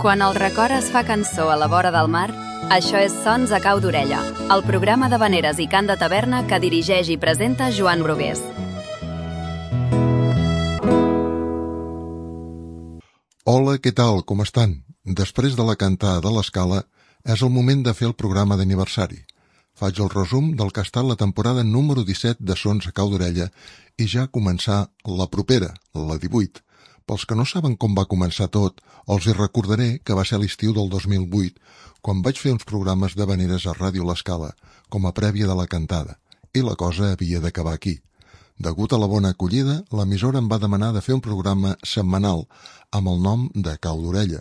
Quan el record es fa cançó a la vora del mar, això és Sons a cau d'orella, el programa d'havaneres i cant de taverna que dirigeix i presenta Joan Brugués. Hola, què tal? Com estan? Després de la cantada de l'Escala, és el moment de fer el programa d'aniversari. Faig el resum del que ha estat la temporada número 17 de Sons a cau d'orella i ja començar la propera, la 18. Pels que no saben com va començar tot, els hi recordaré que va ser l'estiu del 2008, quan vaig fer uns programes d'havaneres a Ràdio L'Escala, com a prèvia de la cantada, i la cosa havia d'acabar aquí. Degut a la bona acollida, l'emissora em va demanar de fer un programa setmanal amb el nom de Cau d'Orella.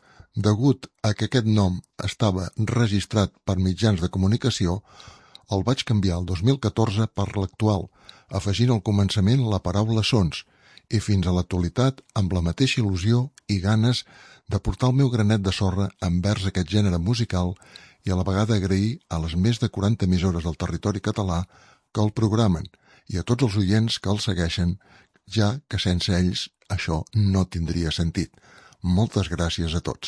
Degut a que aquest nom estava registrat per mitjans de comunicació, el vaig canviar el 2014 per l'actual, afegint al començament la paraula sons, i fins a l'actualitat amb la mateixa il·lusió i ganes de portar el meu granet de sorra envers aquest gènere musical i a la vegada agrair a les més de 40 emissores del territori català que el programen i a tots els oients que el segueixen, ja que sense ells això no tindria sentit. Moltes gràcies a tots.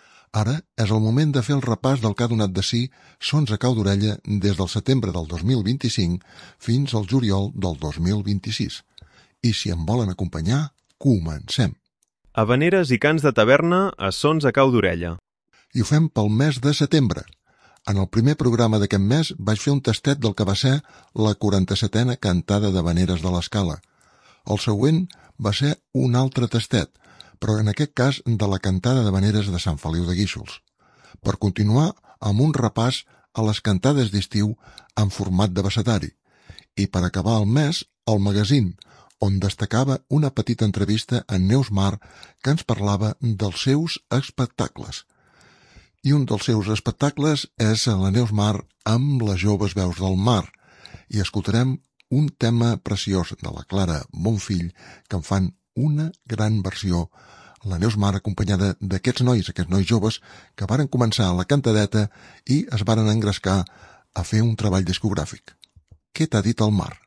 Ara és el moment de fer el repàs del que ha donat de si Sons a cau d'orella des del setembre del 2025 fins al juliol del 2026. I si em volen acompanyar, comencem. Havaneres i cants de taverna a Sons a cau d'orella. I ho fem pel mes de setembre. En el primer programa d'aquest mes vaig fer un tastet del que va ser la 47a cantada d'havaneres de l'Escala. El següent va ser un altre tastet, però en aquest cas de la cantada d'havaneres de Sant Feliu de Guíxols, per continuar amb un repàs a les cantades d'estiu en format d'abecedari. I per acabar el mes, el magazín, on destacava una petita entrevista a Neus Mar que ens parlava dels seus espectacles. I un dels seus espectacles és la Neus Mar amb les joves veus del mar, i escoltarem un tema preciós de la Clara Bonfill que en fan una gran versió, la Neus Mar acompanyada d'aquests nois joves que varen començar a la cantadeta i es varen engrescar a fer un treball discogràfic. Què t'ha dit el mar?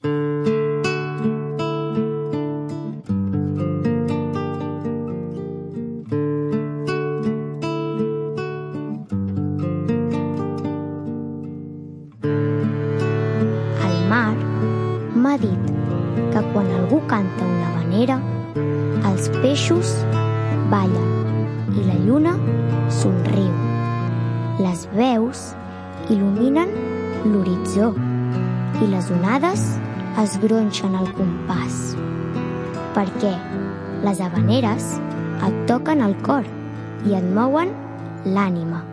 M'ha dit que quan algú canta una havanera, els peixos ballen i la lluna somriu. Les veus il·luminen l'horitzó i les onades es gronxen al compàs, perquè les havaneres et toquen el cor i et mouen l'ànima.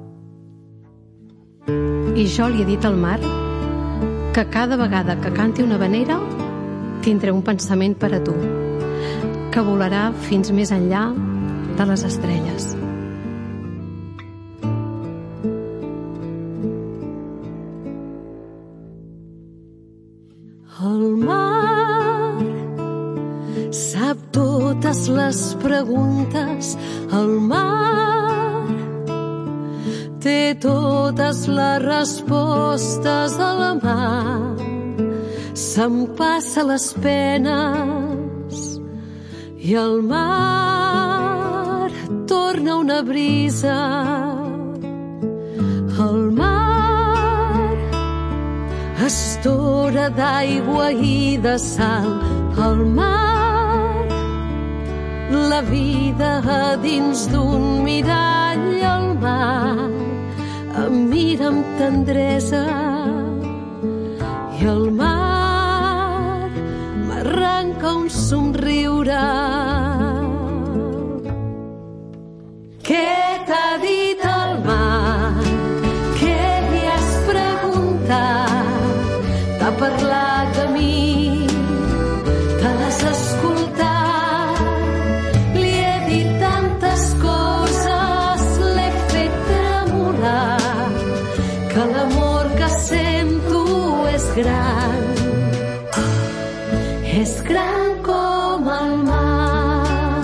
I jo li he dit al mar que cada vegada que canti una havanera tindré un pensament per a tu, que volarà fins més enllà de les estrelles. El mar sap totes les preguntes, el mar té totes les respostes a la mà. S'empassa les penes i el mar torna una brisa. El mar estora d'aigua i de sal. El mar, la vida a dins d'un mirall. El mar em mira amb tendresa i el mar m'arranca un somriure. Què t'ha dit el mar? Què li has preguntat? T'ha parlat a mi? Te l'has escoltat? Li he dit tantes coses, l'he fet tremolar, que l'amor que sento és gran com el mar.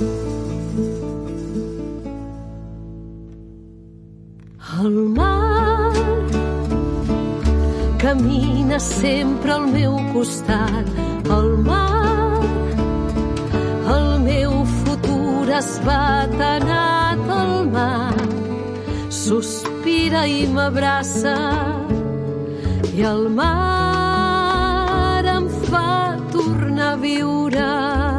El mar camina sempre al meu costat. El mar, el meu futur es va anat al mar, sospira i m'abraça, i el mar em fa tornar a viure.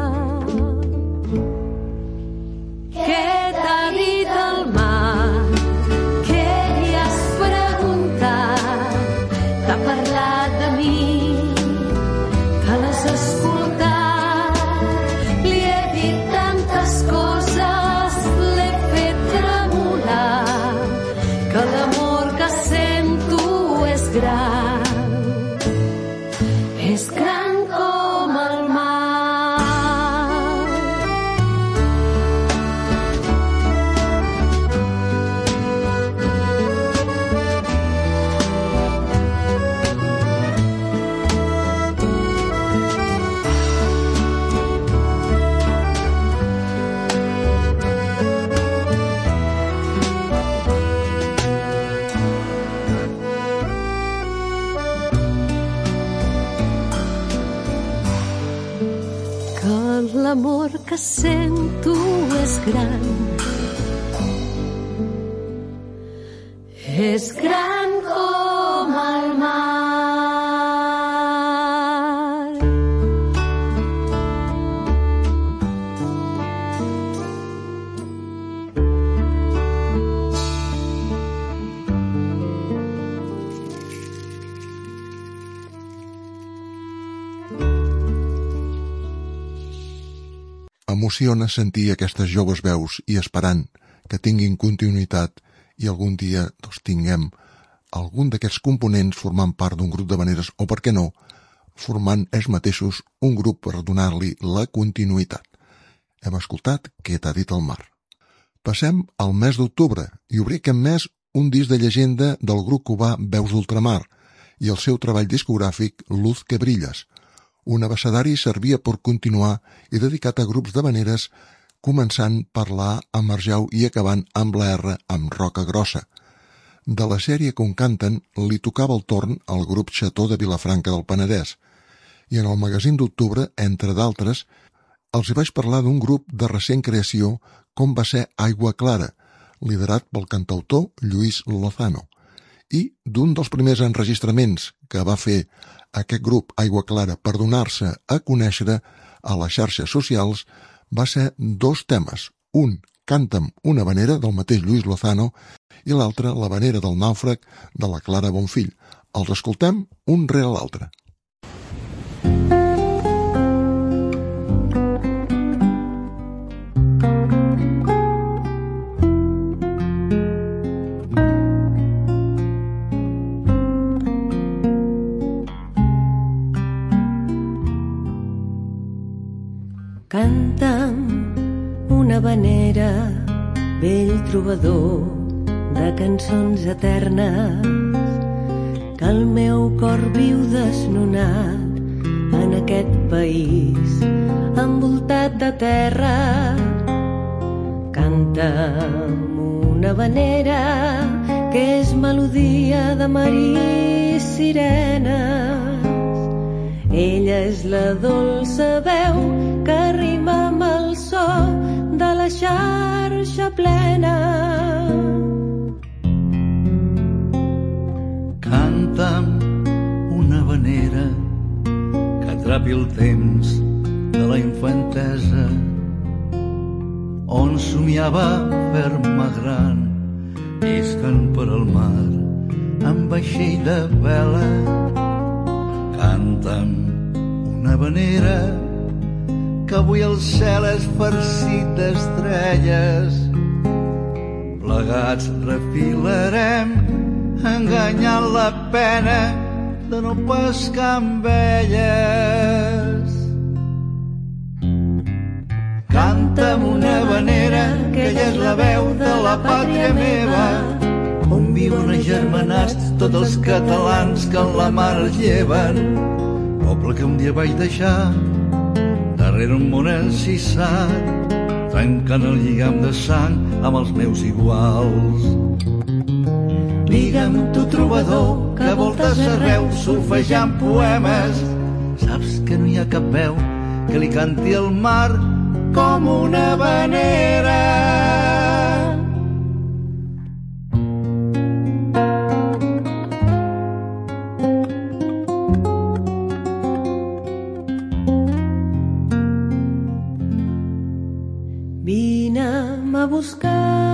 Què t'ha dit el mar? Què li has preguntat? T'ha parlat de mi? Te l'has escoltat? Li he dit tantes coses, l'he fet tremolar, que l'amor que sento és gran com el mar. L'amor que sento és gran com el mar. Emociona sentir aquestes joves veus i esperant que tinguin continuïtat i algun dia tinguem algun d'aquests components formant part d'un grup d'havaneres o, per què no, formant ells mateixos un grup per donar-li la continuïtat. Hem escoltat Què t'ha dit el mar. Passem al mes d'octubre i obrir aquest mes un disc de llegenda del grup cubà Veus d'Ultramar i el seu treball discogràfic Luz que brilles. Un abecedari servia per continuar i dedicat a grups d'havaneres, començant per la amb Arjau i acabant amb la R amb Roca Grossa. De la sèrie que on canten li tocava el torn al grup Xató de Vilafranca del Penedès. I en el magazín d'octubre, entre d'altres, els hi vaig parlar d'un grup de recent creació com va ser Aigua Clara, liderat pel cantautor Lluís Lozano, i d'un dels primers enregistraments que va fer aquest grup Aigua Clara per donar-se a conèixer a les xarxes socials va ser dos temes. Un, Canta'm una havanera del mateix Lluís Lozano i l'altre, l'havanera del nàufrag de la Clara Bonfill. Els escoltem un rere l'altre. Canta'm una havanera, vell trobador de cançons eternes, que el meu cor viu desnonat en aquest país envoltat de terra. Canta'm una havanera que és melodia de mar i sirenes. Ella és la dolça veu que rima amb el so de la xarxa plena. Canta'm una havanera que atrapi el temps de la infantesa, on somiava fer-me gran, lliscant per al mar amb vaixell de vela. Canta'm una havanera que avui el cel és farcit d'estrelles. Plegats refilarem enganyant la pena de no pescar amb elles. Canta'm una havanera que ella és la veu de la pàtria meva, on viuen agermanats tots els catalans que en la mar es lleven. Poble que un dia vaig deixar darrere un món encissat, trencant el lligam de sang amb els meus iguals. Digue'm tu trobador que voltes arreu solfejant poemes. Saps que no hi ha cap veu que li canti al mar com una havanera. Vine'm a buscar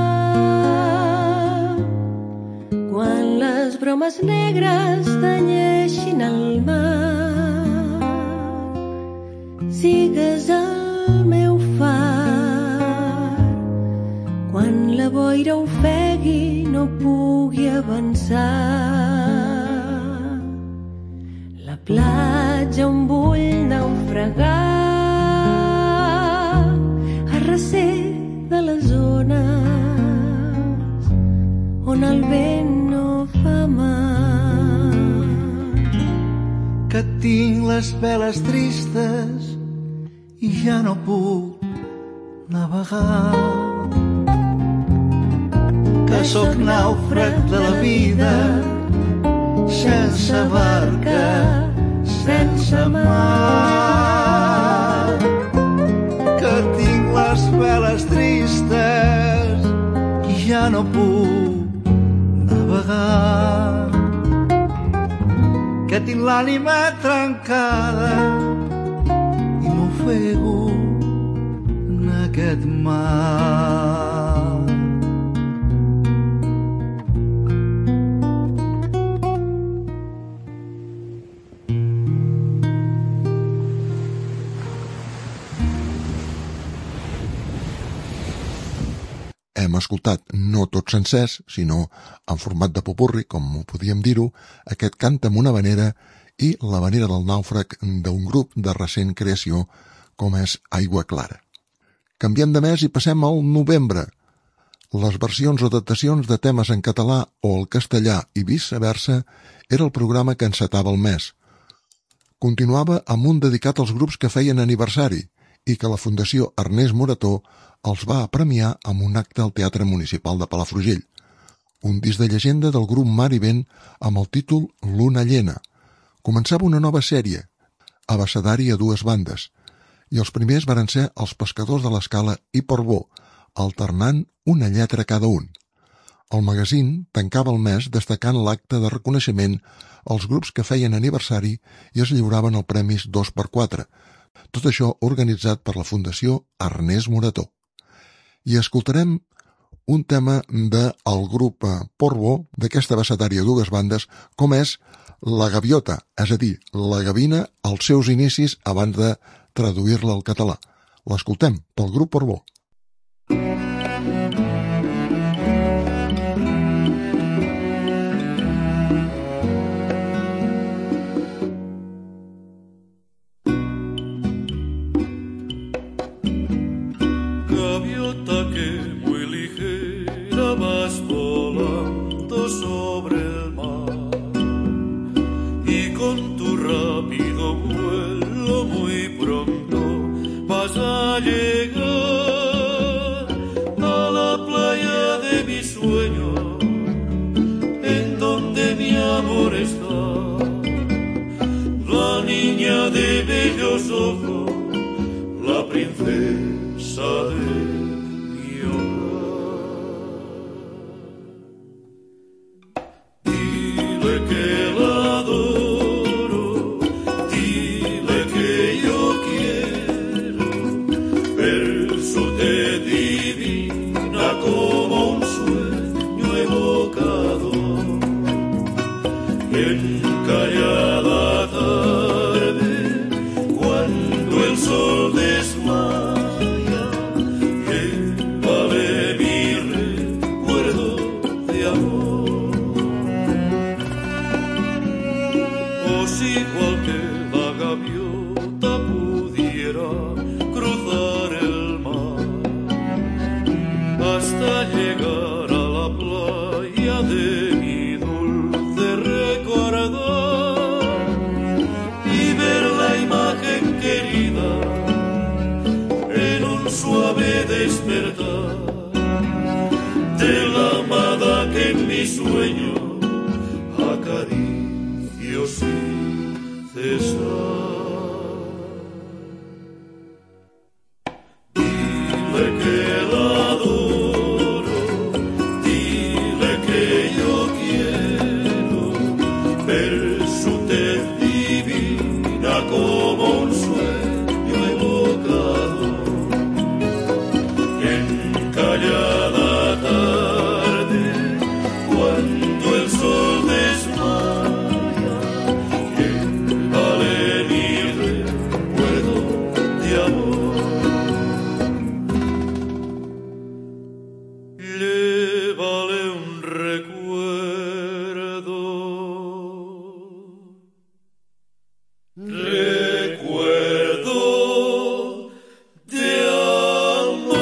quan les bromes negres tenyeixin el mar. Sigues el meu far quan la boira ofegui no pugui avançar. La platja on vull naufragar a recer de les ones on el vent no fa mal. Que tinc les veles tristes i ja no puc navegar. Que sóc nàufrag de la vida, sense barca, sense mar. Que tinc les veles tristes i ja no puc navegar. Que tinc l'ànima trencada i m'ofego en aquest mar. Hem escoltat, no tots sencers, sinó en format de popurri, com podíem dir-ho, aquest Canta'm una havanera i l'havanera del nàufrag d'un grup de recent creació com és Aigua Clara. Canviem de mes i passem al novembre. Les versions o adaptacions de temes en català o el castellà i viceversa era el programa que encetava el mes. Continuava amb un dedicat als grups que feien aniversari i que la Fundació Ernest Morató els va premiar amb un acte al Teatre Municipal de Palafrugell. Un disc de llegenda del grup Mar i Vent amb el títol Luna Llena. Començava una nova sèrie, abecedari a dues bandes, i els primers varen ser els Pescadors de l'Escala i Portbó, alternant una lletra cada un. El magazín tancava el mes destacant l'acte de reconeixement als grups que feien aniversari i es lliuraven els premis 2x4, tot això organitzat per la Fundació Ernest Morató. I escoltarem un tema del grup Portbó, d'aquesta abecedària a dues bandes, com és La Gaviota, és a dir, la gavina als seus inicis abans de traduir-la al català. L'escoltem pel grup Portbó. Sobre el mar y con tu rápido vuelo muy pronto vas a llegar a la playa de mi sueño, en donde mi amor está, la niña de bellos ojos, la princesa de mi hogar. Despertar de la amada que en mi mi sueño acaricio sin cesar. Dile que la adoro, dile que yo quiero ver su tez divina como un sueño evocado, que en callada tarde, cuando el sol desmaya, que vale mi recuerdo de amor. Le vale un recuerdo de amor.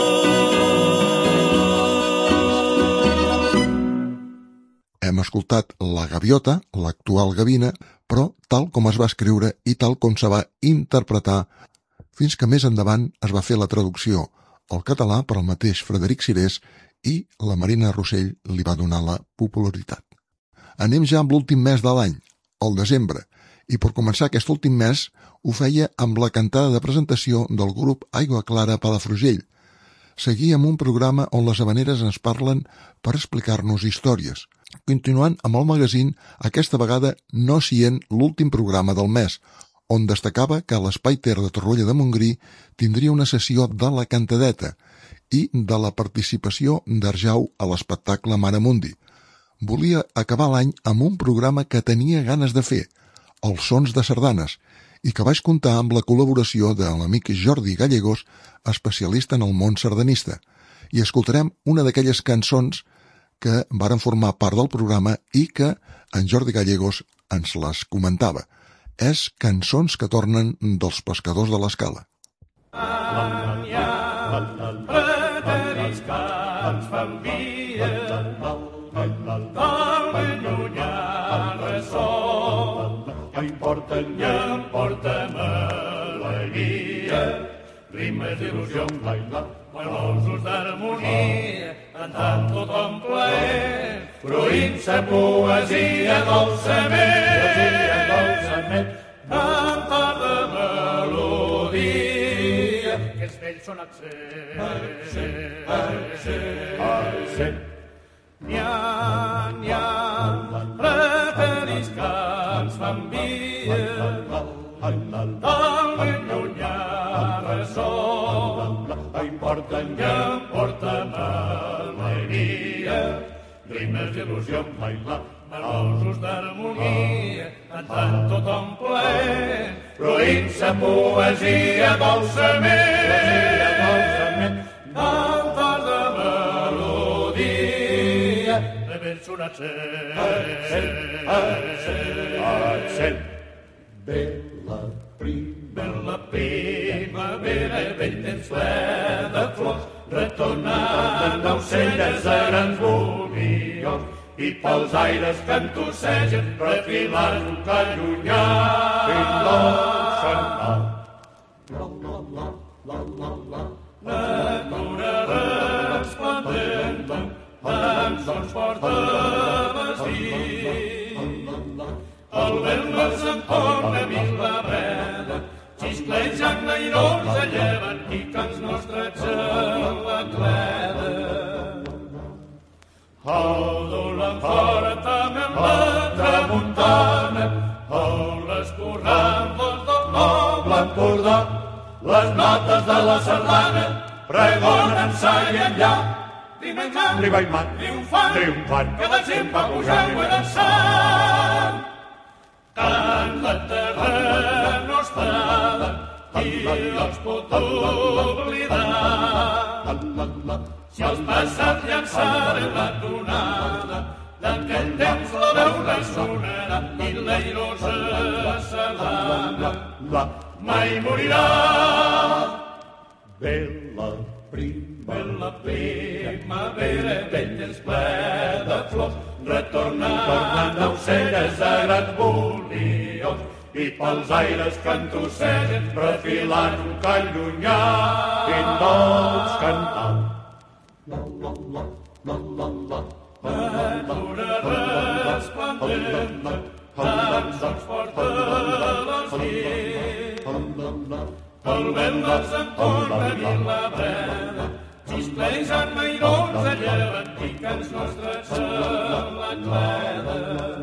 Hem escoltat La Gaviota, l'actual Gavina, però tal com es va escriure i tal com se va interpretar, fins que més endavant es va fer la traducció al català per al mateix Frederic Sirés i la Marina Rossell li va donar la popularitat. Anem ja amb l'últim mes de l'any, el desembre, i per començar aquest últim mes ho feia amb la cantada de presentació del grup Aigua Clara Palafrugell. Seguia amb un programa on les havaneres ens parlen per explicar-nos històries. Continuant amb el magazín, aquesta vegada no sient l'últim programa del mes, on destacava que l'Espai Ter de Torroella de Montgrí tindria una sessió de la cantadeta i de la participació d'Arjau a l'espectacle Maramundi. Volia acabar l'any amb un programa que tenia ganes de fer, Els Sons de Sardanes, i que vaig comptar amb la col·laboració de l'amic Jordi Gallegos, especialista en el món sardanista. I escoltarem una d'aquelles cançons que varen formar part del programa i que en Jordi Gallegos ens les comentava. És Cançons que tornen dels pescadors de l'Escala. Preteriscans fan via, del llunyà ressò, i em porten alegria, rimes d'il·lusió, melonsos d'harmonia, cantant tothom plaer, fruint-se poesia dolçament, cantar de melodia, que els vells són accent. N'hi ha, preteriscans fan via, del ben llunyà ressò, i em porten alegria, rimes d'il·lusió, melonsos d'harmonia, cantant tothom plaer, fruint-se poesia dolçament, cantar de melodia, de ben sonat accent. Bella primavera, vell temps ple de flors, retornant aucelles de grans voluions, i pels aires cantussegen, refilant un que llunyà, fins l'encentat. Natura resplendent, amb sons porta vestit, el vent les entorna mil la breda, xisclejant l'airons alleven i cants nostres a la cleda. El dolent fora també amb la tramuntana, l'escorrant del noble Empordà, les notes de la sardana pregonen sa i enllà, ribaimant, triomfant, que de sempre va pujar i dansant. Tant la terra nostrada i els pot oblidar, si els passats llançaren la tonada, d'aquell temps la veu ressonarà i l'airosa sardana mai morirà. Bella primavera, vell temps ple de flors, retornant aucelles de grans voluions, i pels aires cantussegen, refilant un call llunyà, i dolç cantant. ventura resplendent, tan sols porta les nits. El vent les entorna dins la breda, xiscleixen mairons a llevant, picants nostres en la cleda.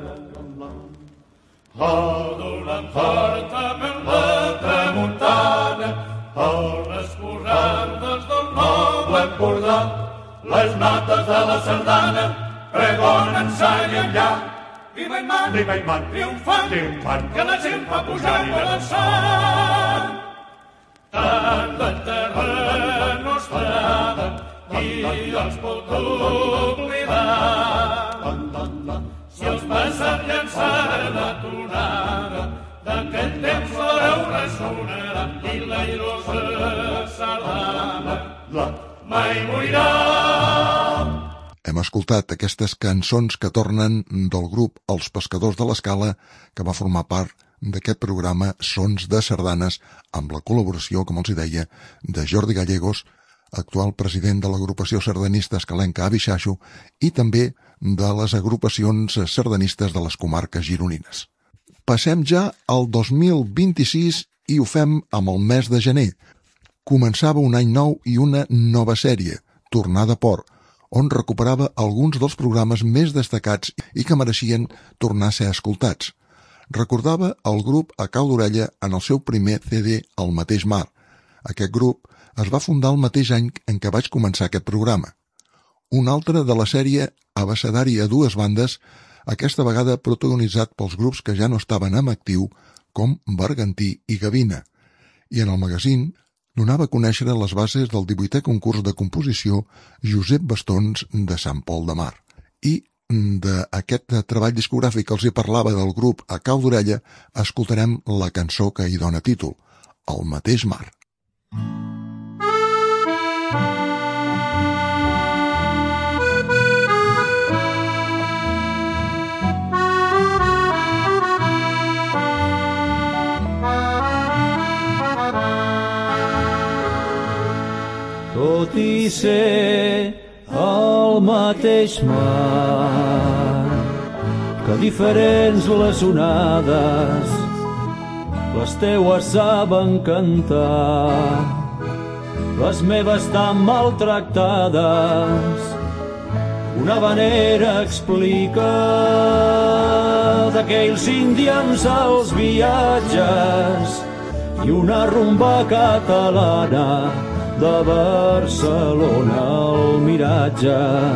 Donant fortament la tramuntana, el escorrant dels del noble Empordà, les notes de la sardana pregonen sa i enllà. Viva i man, triomfant, que la gent va pujant a l'alçant. Tant la terra nostra, qui els pot oblidar? Si els passat llançaren la tonada, d'aquell temps la veu ressonarà i l'airosa sardana mai morirà. Hem escoltat aquestes cançons que tornen del grup Els Pescadors de l'Escala, que va formar part d'aquest programa Sons de Sardanes, amb la col·laboració, com els deia, de Jordi Gallegos, actual president de l'agrupació sardanista escalenca Abixaixo, i també de les agrupacions sardanistes de les comarques gironines. Passem ja al 2026 i ho fem amb el mes de gener. Començava un any nou i una nova sèrie, Tornada a Port, on recuperava alguns dels programes més destacats i que mereixien tornar a ser escoltats. Recordava el grup A Cau d'Orella en el seu primer CD, El mateix mar. Aquest grup es va fundar el mateix any en què vaig començar aquest programa. Un altre de la sèrie Abecedari a dues bandes, aquesta vegada protagonitzat pels grups que ja no estaven en actiu, com Bergantí i Gavina. I en el magazín donava a conèixer les bases del 18è concurs de composició Josep Bastons de Sant Pol de Mar. I d'aquest treball discogràfic que els hi parlava del grup A Cau d'Orella, escoltarem la cançó que hi dona títol, El mateix mar. Tot i ser el mateix mar, que diferents les onades, les teues saben cantar, les meves tan maltractades. Una havanera explica d'aquells indians als viatges i una rumba catalana de Barcelona al miratge.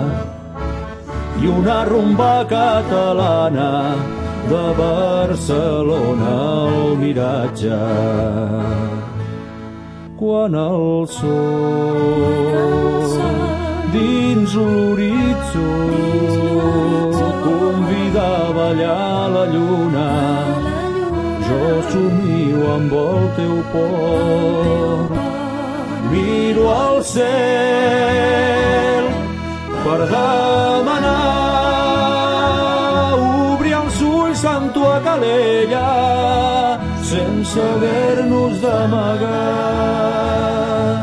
I una rumba catalana de Barcelona al miratge. Quan el sol dins l'horitzó convida a ballar la lluna, jo somio amb el teu port. Miro al cel per demanar obrir els ulls amb tua calella sense haver-nos d'amagar.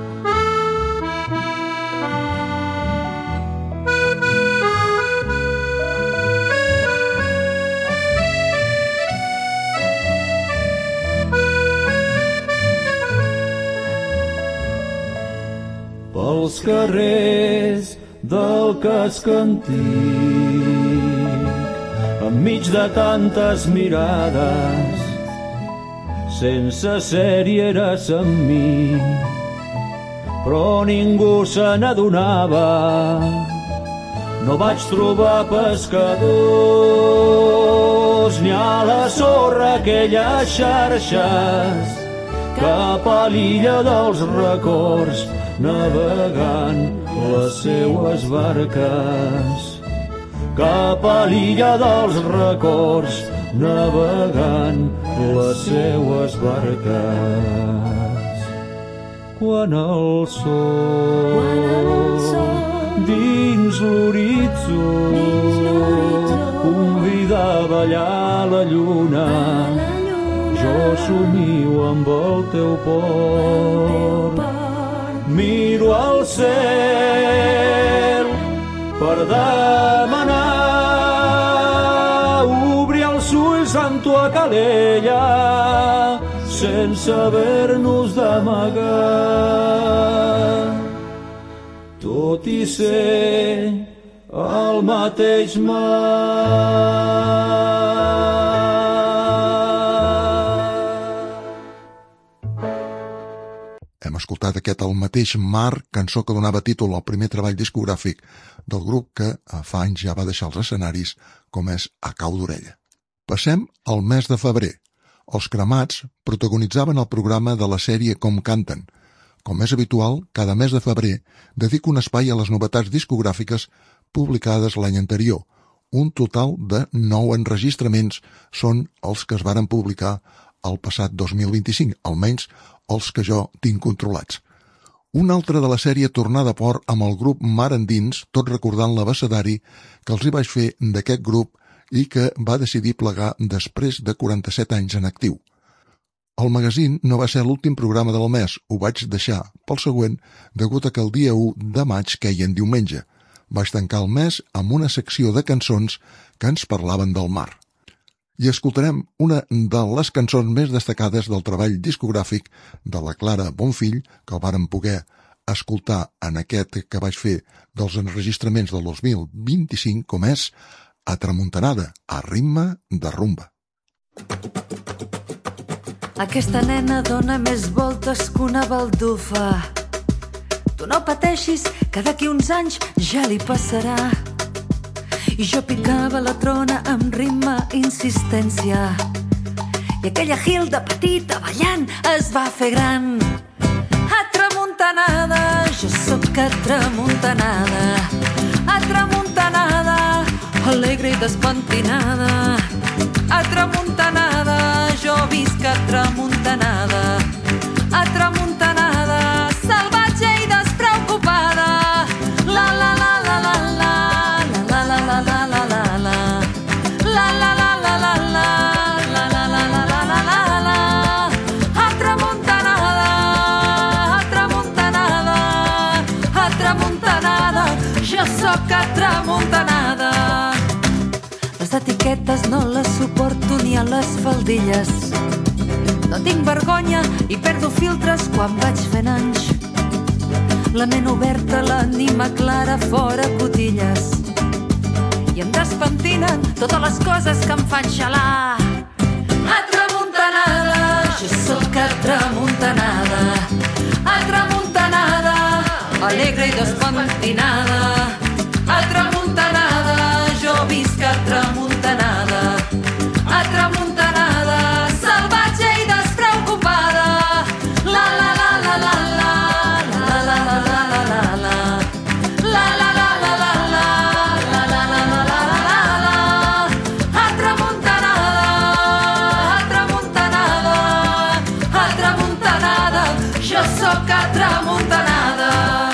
Pels carrers del casc antic, enmig de tantes mirades, sense ser-hi eres amb mi, però ningú se n'adonava. No vaig trobar pescadors ni a la sorra aquelles xarxes, cap a l'illa dels records navegant les seues barques, cap a l'illa dels records navegant les seues barques. Quan el sol dins l'horitzó convida a ballar la lluna, jo somio amb el teu port. Miro al cel per demanar obrir els ulls amb tua calella sense haver-nos d'amagar, tot i ser el mateix mar. Hem escoltat aquest El mateix mar, cançó que donava títol al primer treball discogràfic del grup que fa anys ja va deixar els escenaris, com és A cau d'orella. Passem al mes de febrer. Els Cremats protagonitzaven el programa de la sèrie Com canten. Com és habitual, cada mes de febrer dedico un espai a les novetats discogràfiques publicades l'any anterior. Un total de 9 enregistraments són els que es varen publicar el passat 2025, almenys els que jo tinc controlats. Un altre de la sèrie Tornada a Port amb el grup Mar Endins, tot recordant l'abecedari que els hi vaig fer d'aquest grup i que va decidir plegar després de 47 anys en actiu. El magazín no va ser l'últim programa del mes, ho vaig deixar pel següent degut a que el dia 1 de maig queia en diumenge. Vaig tancar el mes amb una secció de cançons que ens parlaven del mar. I escoltarem una de les cançons més destacades del treball discogràfic de la Clara Bonfill, que el vàrem poder escoltar en aquest que vaig fer dels enregistraments del 2025, com és Atramuntanada, a ritme de rumba. Aquesta nena dona més voltes que una baldufa. Tu no pateixis, que d'aquí uns anys ja li passarà. I jo picava la trona amb ritme i insistència. I aquella Hilda petita ballant es va fer gran. Atramuntanada, jo sóc atramuntanada. Atramuntanada, alegre i despentinada. Atramuntanada, jo visc atramuntanada. Atramuntanada, salvatge i despreocupada. La la la la la la. La la la la la la la. La la la la la la. La la la la la la la. Atramuntanada, atramuntanada, atramuntanada, jo sóc atramuntanada. Les etiquetes no les suporto ni a les faldilles. No tinc vergonya i perdo filtres quan vaig fent anys. La ment oberta, l'ànima clara, fora cotilles. I em despentinen totes les coses que em fan xalar. Atramuntanada, jo sóc atramuntanada. Atramuntanada, alegre i despentinada. Atramuntanada, jo visc atramuntanada. Atramuntanada, salvatge i despreocupada. La la la la la la. La la la la la la la. La la la la la la. La la la la la la la. Atramuntanada, atramuntanada, atramuntanada, jo sóc atramuntanada.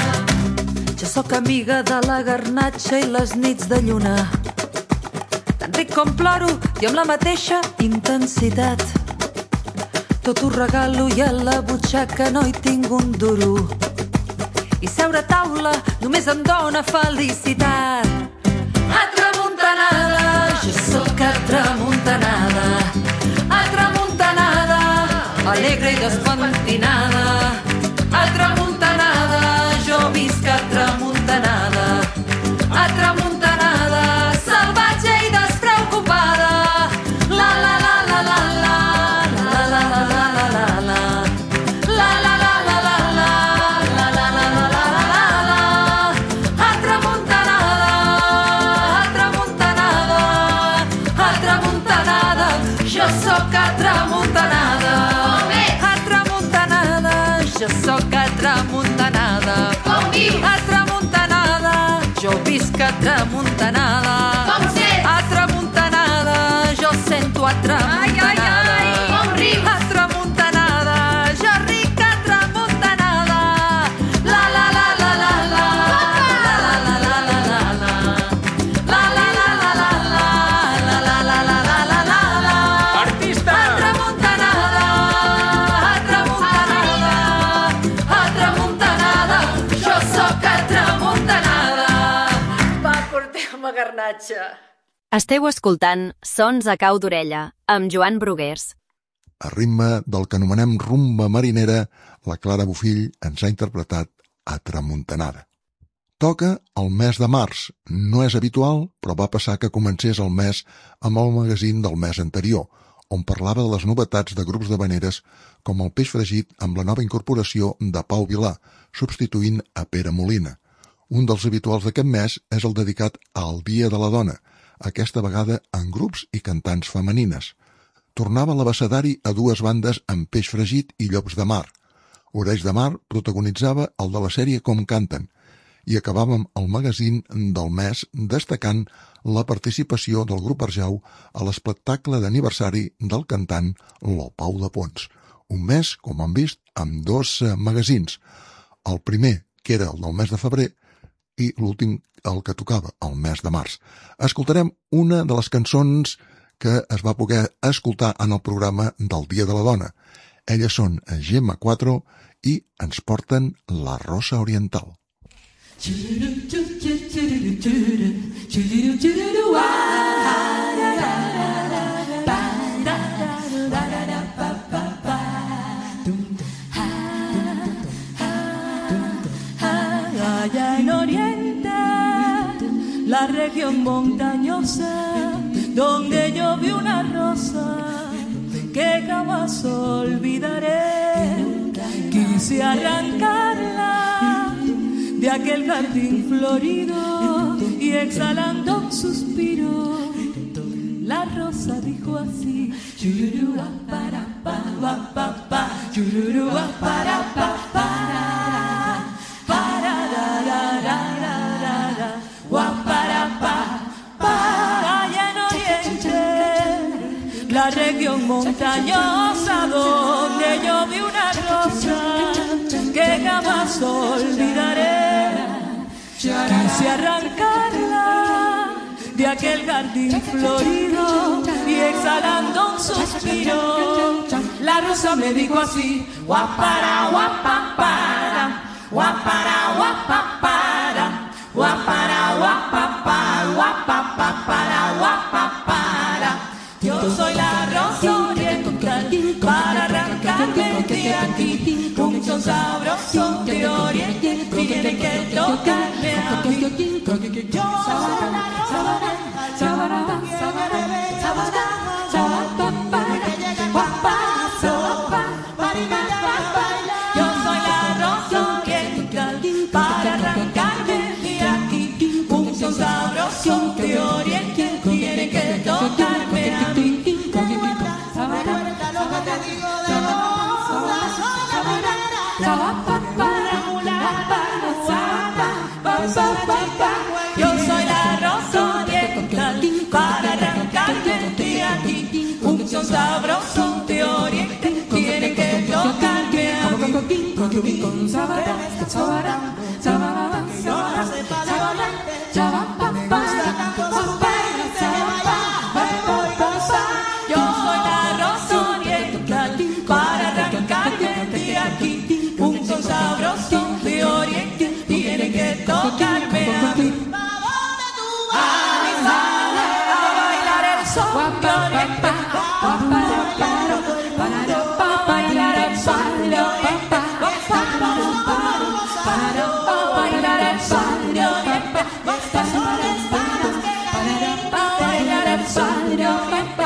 Jo sóc amiga de la garnatxa i les nits de lluna. Tan ric com ploro i amb la mateixa intensitat. Tot ho regalo i a la butxaca no hi tinc un duro. I seure a taula només em dóna felicitat. Atramuntanada, jo sóc atramuntanada. Atramuntanada, alegre i despentinada. Atramuntanada, jo visc atramuntanada. Atramuntanada, salvatge i despreocupada. La la la la la la. La la la la la la la. La la la la la la. La la la la la la la. Atramuntanada, atramuntanada, atramuntanada, jo sóc atramuntanada. Atramuntanada, jo sóc atramuntanada. Atramuntanada, jo visc atramuntanada. Atramuntanada, jo sento atramuntanada. Atramuntanada, jo ric atramuntanada. La la la la la la. La la la la la la la. La la la la la la. La la la la la la la. Artista! Atramuntanada, atramuntanada, atramuntanada, jo sóc atramuntanada. Pa Garnatxa. Esteu escoltant Sons a cau d'orella, amb Joan Brugués. A ritme del que anomenem rumba marinera, la Clara Bofill ens ha interpretat A Tramuntanada. Toca el mes de març. No és habitual, però va passar que comencés el mes amb el magazín del mes anterior, on parlava de les novetats de grups d'havaneres com el Peix Fregit amb la nova incorporació de Pau Vilà, substituint a Pere Molina. Un dels habituals d'aquest mes és el dedicat al Dia de la Dona, aquesta vegada en grups i cantants femenines. Tornava l'abecedari a dues bandes amb Peix Fregit i Llops de Mar. Orells de Mar protagonitzava el de la sèrie Com Canten, i acabàvem el magazín del mes destacant la participació del grup Arjau a l'espectacle d'aniversari del cantant Lo Pau de Pons. Un mes, com han vist, amb dos magazins. El primer, que era el del mes de febrer, i l'últim, el que tocava, el mes de març. Escoltarem una de les cançons que es va poder escoltar en el programa del Dia de la Dona. Elles són Gemma 4 i ens porten La Rosa Oriental. Allá en Oriente, la región montañosa, donde yo vi una rosa que jamás olvidaré. Quise arrancarla de aquel jardín florido y exhalando un suspiro, la rosa dijo así: chururúa para pa pa pa pa, chururúa para pa para para ra ra ra ra ra, gua para pa pa. Allá en Oriente, la región montañosa, donde yo vi una rosa que jamás olvidaré. Quise arrancarla de aquel jardín florido y exhalando un suspiro, la rosa me dijo así: guapara, guapapara, guapara, guapapara, guapara, guapapara, guapapara, guapapara. Yo soy la rosa oriental para arrancarme de aquí, un son sabroso de oriente, tiene que tocarme a mí. Yo soy la rosa oriental para arrancarme de aquí, un son sabroso de oriente, tiene que tocarme a mí. Yo soy la rosa oriental para arrancarme de aquí, un son sabroso de oriente, tiene que tocarme a mí. Yo soy la rosa oriental para arrancarme de aquí, un son sabroso de oriente, tiene que tocarme a mí. A bailar el son de oriente, bailar el son de oriente, bailar el son de oriente, bailar el son de oriente.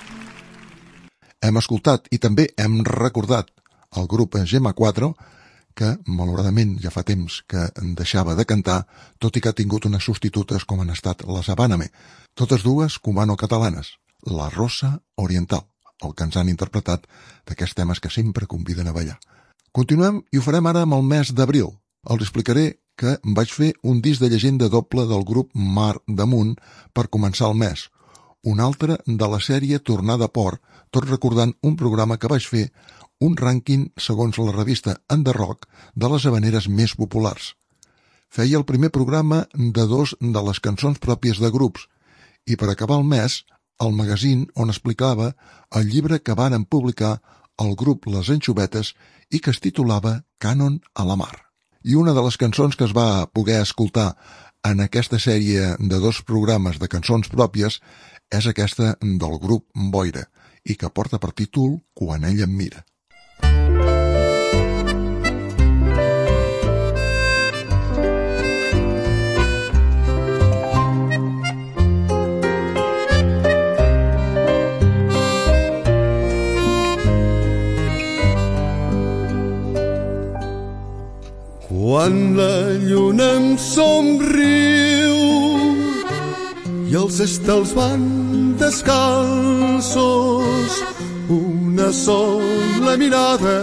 Hem escoltat i també hem recordat el grup Gemma 4, que malauradament ja fa temps que deixava de cantar, tot i que ha tingut unes substitutes com han estat les Habáname, totes dues cubano-catalanes, la Rosa Oriental, el que ens han interpretat d'aquests temes que sempre conviden a ballar. Continuem i ho farem ara amb el mes d'abril. Els explicaré que vaig fer un disc de llegenda doble del grup Mar Damunt per començar el mes, un altre de la sèrie Tornada a Port, tot recordant un programa que vaig fer, un rànquing segons la revista Enderrock de les habaneres més populars. Feia el primer programa de 2 de les cançons pròpies de grups i per acabar el mes, el magazín on explicava el llibre que varen publicar el grup Les Anxovetes i que es titulava Cànon a la mar. I una de les cançons que es va poder escoltar en aquesta sèrie de 2 programes de cançons pròpies és aquesta del grup Boira i que porta per títol Quan ella em mira. Quan la lluna em somriu i els estels van descalços, una sola mirada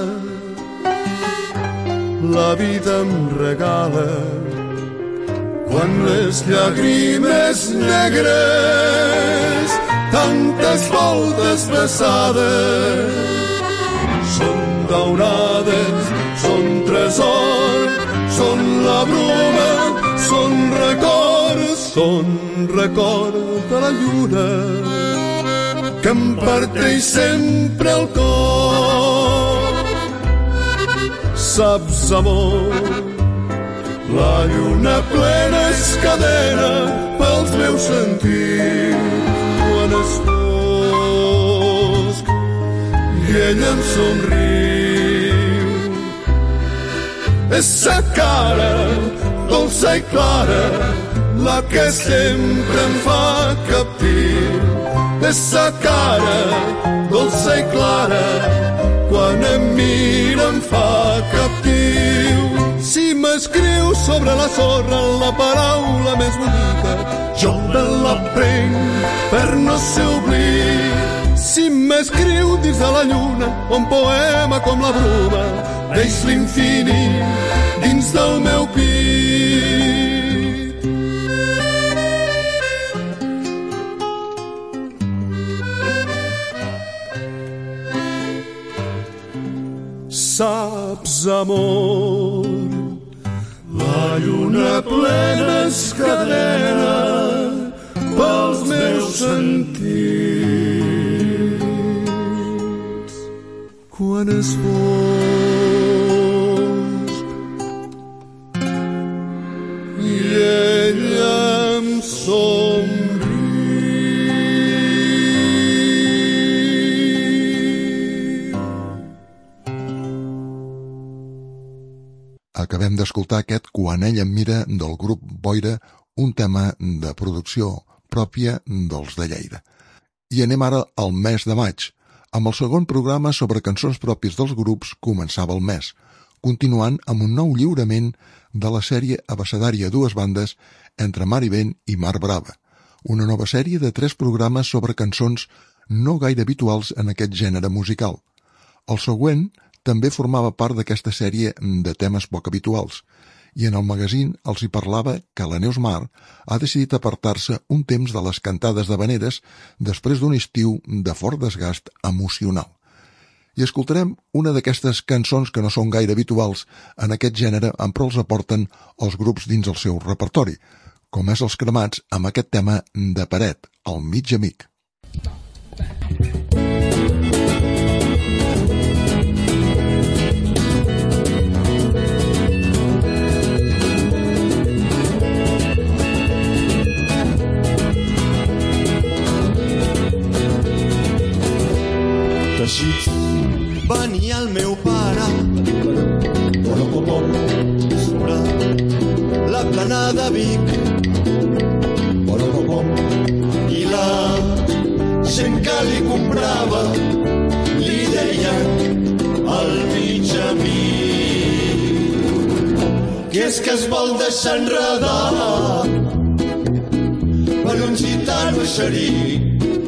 la vida em regala. Quan les llàgrimes negres, tantes voltes vessades, són daurades, són tresor, són la bruma, són record de la lluna que em parteix sempre el cor. Saps, amor, la lluna plena és cadena pels meus sentits quan és fosc i ella em somriu. És sa cara dolça i clara la que sempre em fa captiu. És sa cara dolça i clara quan em mira em fa captiu. Si m'escriu sobre la sorra la paraula més bonica, jo me la prenc per no ser oblit. Si m'escriu dins de la lluna un poema com la bruma, deix l'infinit dins del meu pit. Saps, amor, la lluna plena és cadena pels meus sentits quan és fosc i ella em somriu. Acabem d'escoltar aquest Quan ella em mira del grup Boira, un tema de producció pròpia dels de Lleida. I anem ara al mes de maig. Amb el segon programa sobre cançons pròpies dels grups començava el mes, continuant amb un nou lliurament de la sèrie abecedària a 2 bandes entre Mar i Vent i Mar Brava, una nova sèrie de 3 programes sobre cançons no gaire habituals en aquest gènere musical. El següent també formava part d'aquesta sèrie de temes poc habituals, i en el magazín els hi parlava que la Neus Mar ha decidit apartar-se un temps de les cantades d'havaneres després d'un estiu de fort desgast emocional. I escoltarem una d'aquestes cançons que no són gaire habituals en aquest gènere, però els aporten els grups dins el seu repertori, com és Els Cremats amb aquest tema de Paret, el mig amic. Teixits venia el meu pare sobre la plana de Vic i la gent que li comprava li deia el mig amic. que és que es vol deixar enredar per un gitano eixerit.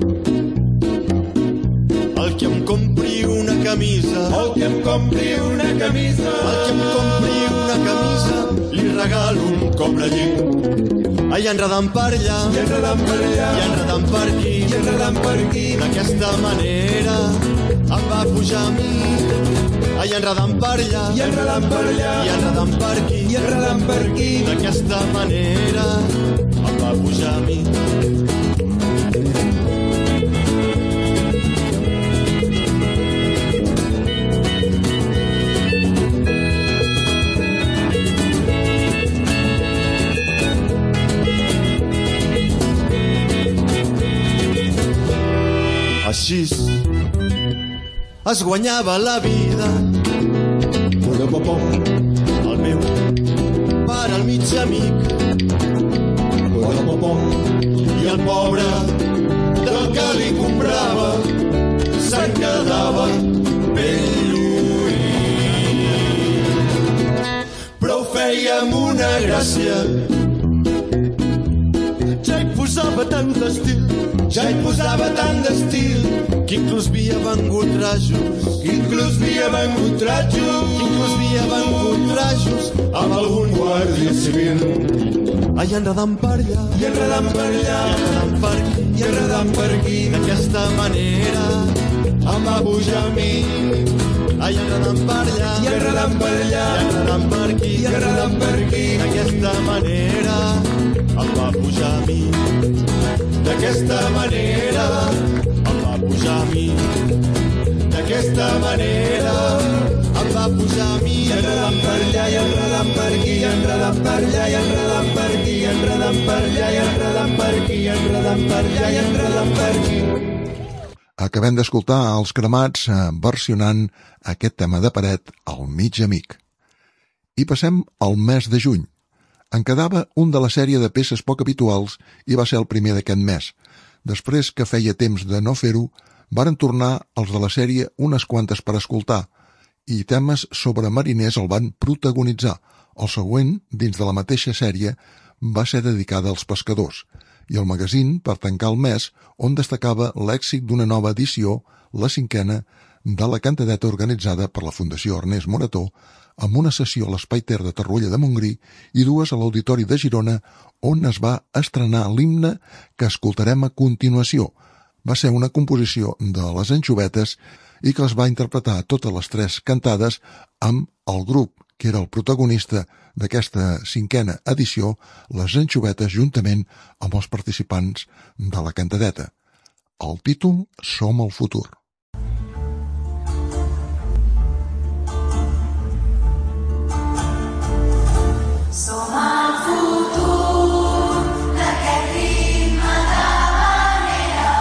El que em compri una camisa, el que em compri una camisa, el que em compri una camisa, li regalo un cobrellit. Ai, enredant per allà, i enredant per allà, i enredant per aquí, i enredant per aquí. D'aquesta manera em va pujar a mi. Ai, enredant per allà, i enredant per allà, i enredant per aquí, i enredant per aquí. D'aquesta manera em va pujar a mi. Així es guanyava la vida el meu pare, el mig amic, i el pobre del que li comprava se'n quedava ben lluït. Però fèiem una gràcia, ja hi posava tant d'estil, ja hi posava tant d'estil, que inclús havia vengut rajos, amb algun guàrdia civil. Ai, enredant per allà, i enredant per allà, i enredant per aquí, i enredant per aquí. D'aquesta manera em va pujar a mi. Ai, enredant per allà, i enredant per allà, i enredant per aquí, i enredant per aquí. D'aquesta manera em va pujar a mi. D'aquesta manera em va pujar a mi. D'aquesta manera em va pujar a mi. I enredant per allà, i enredant per aquí, i enredant per allà, i enredant per aquí, i enredant per allà, i enredant per aquí, i enredant per allà, i enredant per aquí. Acabem d'escoltar els Cremats versionant aquest tema de Peret, El mig amic. I passem al mes de juny. En quedava un de la sèrie de peces poc habituals i va ser el primer d'aquest mes. Després que feia temps de no fer-ho, varen tornar els de la sèrie unes quantes per escoltar i temes sobre mariners el van protagonitzar. El següent, dins de la mateixa sèrie, va ser dedicada als pescadors i el magazín per tancar el mes on destacava l'èxit d'una nova edició, la 5a, de la cantadeta organitzada per la Fundació Ernest Morató, amb una sessió a l'Espai Ter de Torroella de Montgrí i dues a l'Auditori de Girona, on es va estrenar l'himne que escoltarem a continuació. Va ser una composició de les Anxovetes i que es va interpretar a totes les 3 cantades amb el grup que era el protagonista d'aquesta 5a edició, les Anxovetes, juntament amb els participants de la cantadeta. El títol Som el futur. Som el futur d'aquest ritme de manera.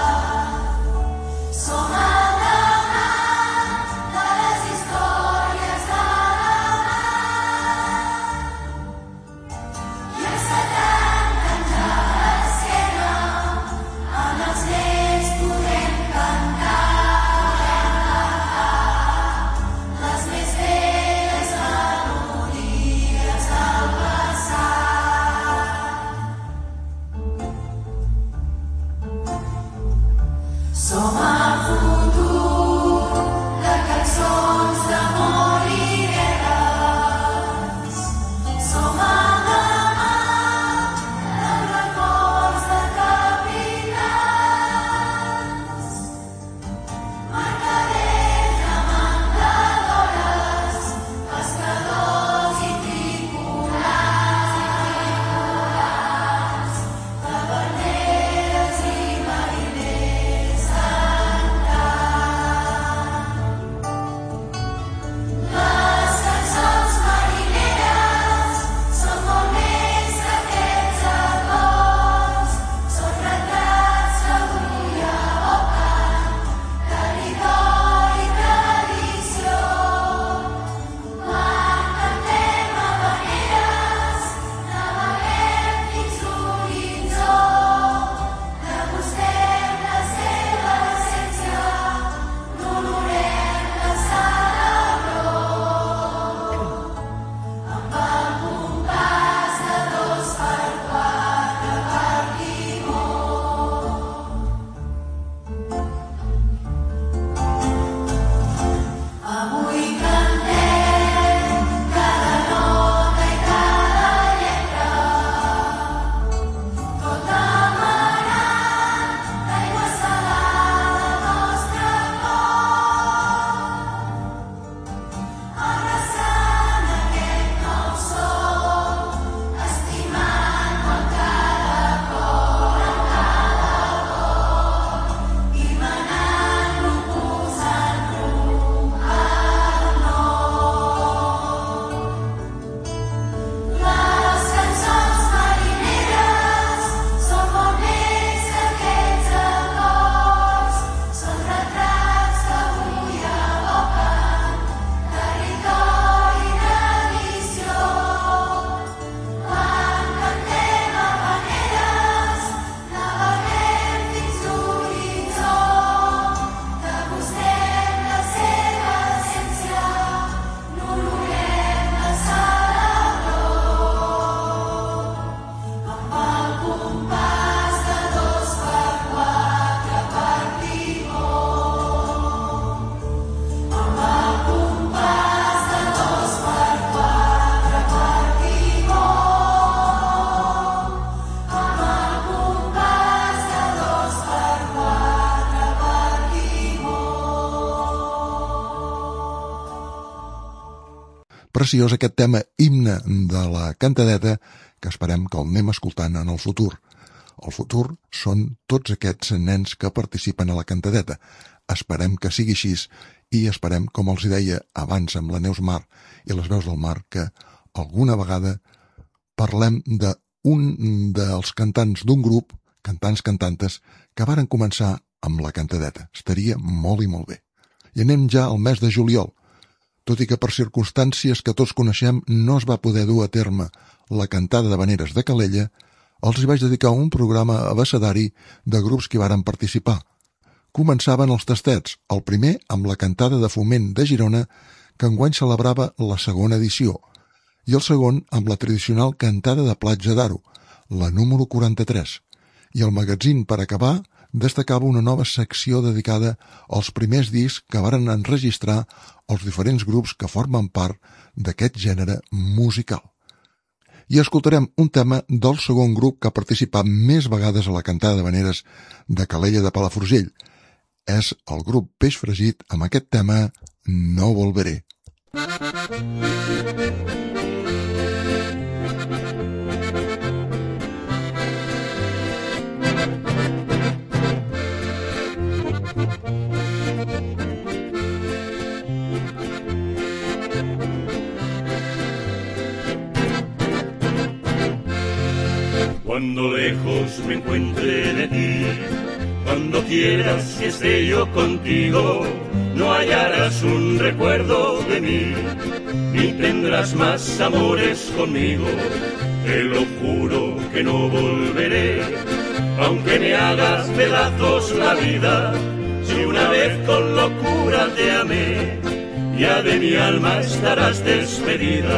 Som el demà de les històries de la mar. I els 70 anys a l'esquena, en els nens podem cantar. preciós aquest tema himne de la cantadeta que esperem que el anem escoltant en el futur. El futur són tots aquests nens que participen a la cantadeta. Esperem que sigui així i esperem, com els deia abans amb la Neus Mar i les veus del mar, que alguna vegada parlem d'un dels cantants d'un grup, cantants-cantantes, que varen començar amb la cantadeta. Estaria molt i molt bé. I anem ja al mes de juliol. Tot i que per circumstàncies que tots coneixem no es va poder dur a terme la cantada d'havaneres de Calella, els hi vaig dedicar un programa abecedari de grups que hi varen participar. Començaven els tastets, el primer amb la cantada de Foment de Girona, que enguany celebrava la segona edició, i el segon amb la tradicional cantada de Platja d'Aro, la número 43, i el magazín, per acabar, destacava una nova secció dedicada als primers discs que varen enregistrar els diferents grups que formen part d'aquest gènere musical. I escoltarem un tema del segon grup que ha participat més vegades a la cantada d'havaneres de Calella de Palafrugell. És el grup Peix Fregit amb aquest tema No Volveré. Cuando lejos me encuentre de ti, cuando quieras que esté yo contigo, no hallarás un recuerdo de mí, ni tendrás más amores conmigo. Te lo juro que no volveré, aunque me hagas pedazos la vida. Si una vez con locura te amé, ya de mi alma estarás despedida.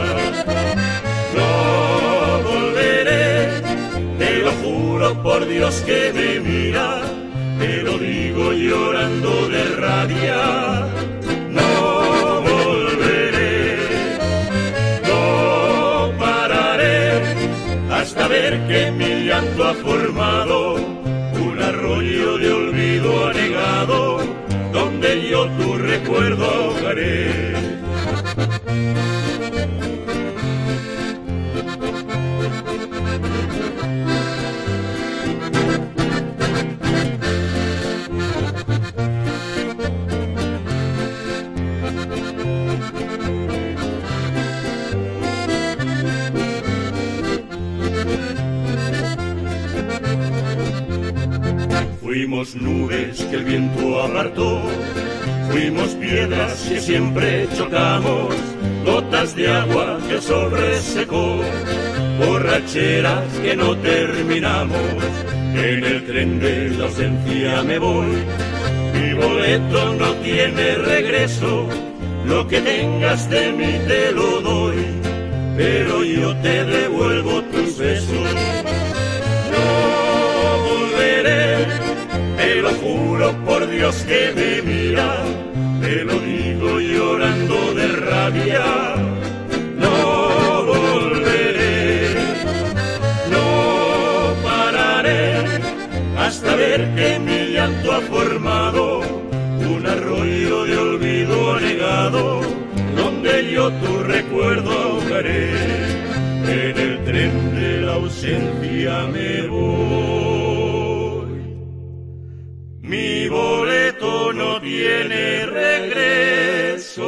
No volveré, te lo juro por Dios que me mira, te lo digo llorando de rabia. No volveré, no pararé, hasta ver que mi llanto ha formado un arroyo de olvido anegado, donde yo tu recuerdo ahogaré. Fuimos nubes que el viento apartó, fuimos piedras que siempre chocamos, gotas de agua que el sol resecó, borracheras que no terminamos. En el tren de la ausencia me voy, mi boleto no tiene regreso, lo que tengas de mí te lo doy, pero yo te devuelvo tus besos. No volveré, te lo juro por Dios que me mira, te lo digo llorando de rabia. No volveré, no pararé, hasta ver que mi llanto ha formado un arroyo de olvido anegado, donde yo tu recuerdo ahogaré. En el tren de la ausencia me voy, mi boleto no tiene regreso.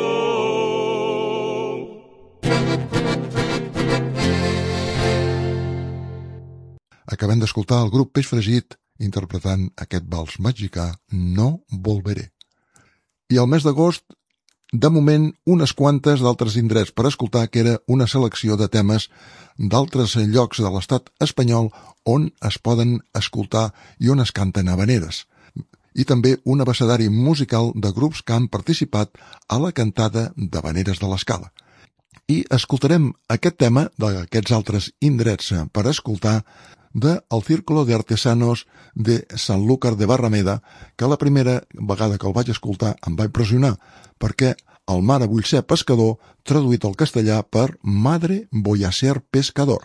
Acabem d'escoltar el grup Peix Fregit interpretant aquest vals mexicà No Volveré. I al mes d'agost, de moment, unes quantes d'altres indrets per escoltar, que era una selecció de temes d'altres llocs de l'estat espanyol on es poden escoltar i on es canten havaneres. I també un abecedari musical de grups que han participat a la cantada d'havaneres de l'Escala. I escoltarem aquest tema d'aquests altres indrets per escoltar del Círculo de Artesanos de Sanlúcar de Barrameda, que la primera vegada que el vaig escoltar em va impressionar, perquè el Mare vull ser pescador, traduït al castellà per Madre voy a ser pescador.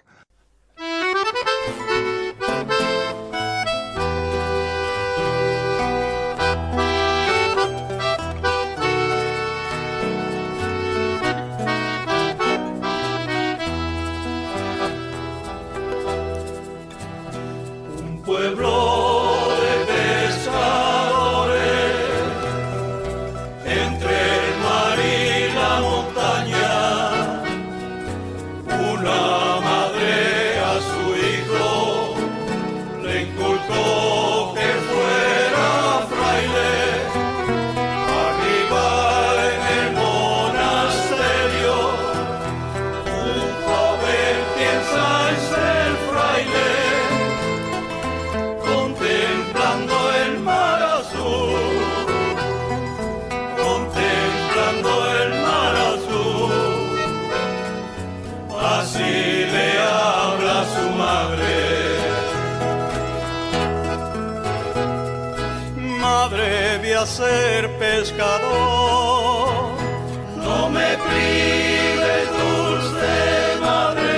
a ser pescador. No me prives, dulce madre.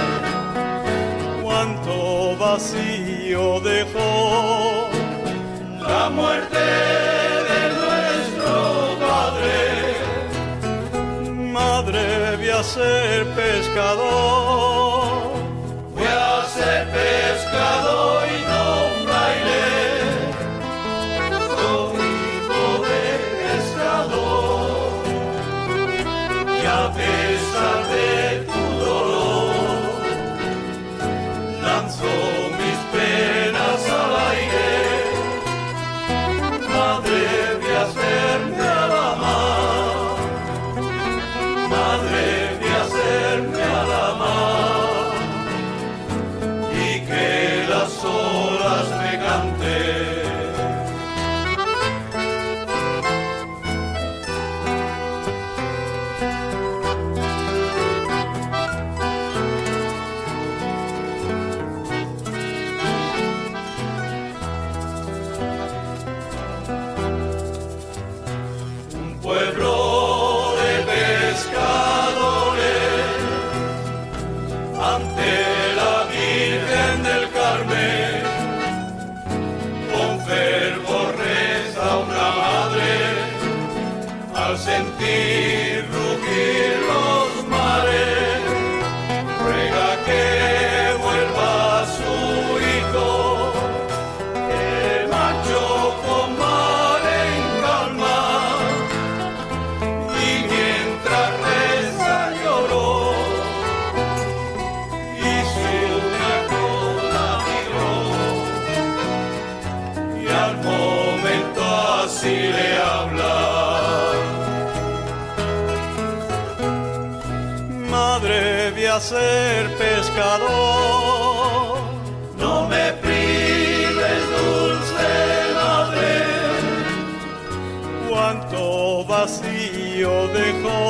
Cuánto vacío dejó la muerte de nuestro padre. Madre, voy a ser pescador. Voy a ser pescador y no un fraile. Soy hijo de pescador. Y a pesar de tu dolor, lanzo mis penas al aire. Madre, voy a hacerme a la mar. Madre, voy a hacerme a la mar. Y que las olas me canten. Sentir rugir los mares, ruega que vuelva su hijo, que marchó con mar en calma, y mientras reza lloró, y su cola migró, y al momento así le habla. Madre, voy a ser pescador. No me prives, dulce madre. Cuánto vacío dejó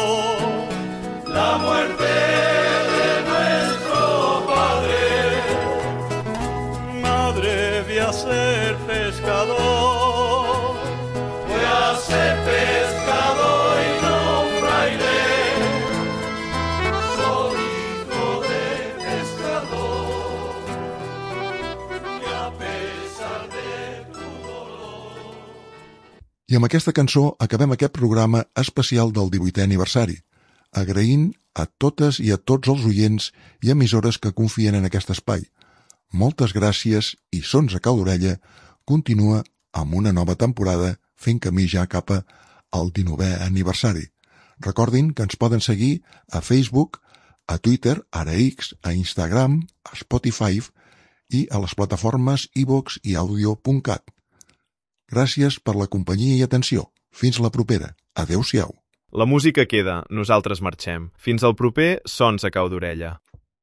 la muerte de nuestro padre. Madre, voy a ser pescador. Voy a ser pescador y no un fraile. I amb aquesta cançó acabem aquest programa especial del 18è aniversari, agraint a totes i a tots els oients i emissores que confien en aquest espai. Moltes gràcies i Sons a cau d'orella continua amb una nova temporada fent camí ja cap al 19è aniversari. Recordin que ens poden seguir a Facebook, a Twitter, ara X, a Instagram, a Spotify i a les plataformes iVoox i Audio.cat. Gràcies per la companyia i atenció. Fins la propera. Adéu-siau. La música queda, nosaltres marxem. Fins al proper Sons a cau d'orella.